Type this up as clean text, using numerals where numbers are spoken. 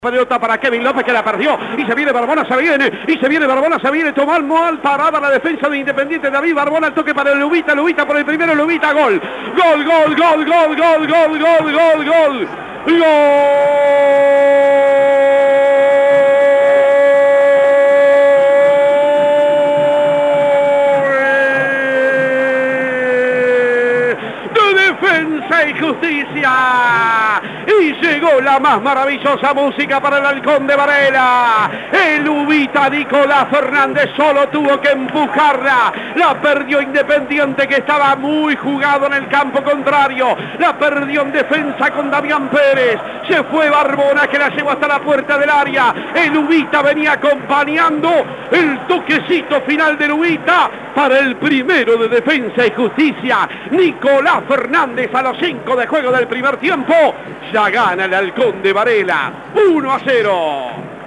Pelota para Kevin López que la perdió y se viene Barbona, se viene, Tomás Moal, parada la defensa de Independiente, David Barbona, el toque para el Lubita por el primero, Lubita, gol. Defensa y Justicia, y llegó la más maravillosa música para el Halcón de Varela. El Ubita Nicolás Fernández solo tuvo que empujarla, la perdió Independiente, que estaba muy jugado en el campo contrario, la perdió en defensa con Damián Pérez, se fue Barbona que la llevó hasta la puerta del área. El Ubita venía acompañando el toquecito final del Ubita para el primero de Defensa y Justicia. Nicolás Fernández a los 5 de juego del primer tiempo ya gana el Halcón de Varela 1-0.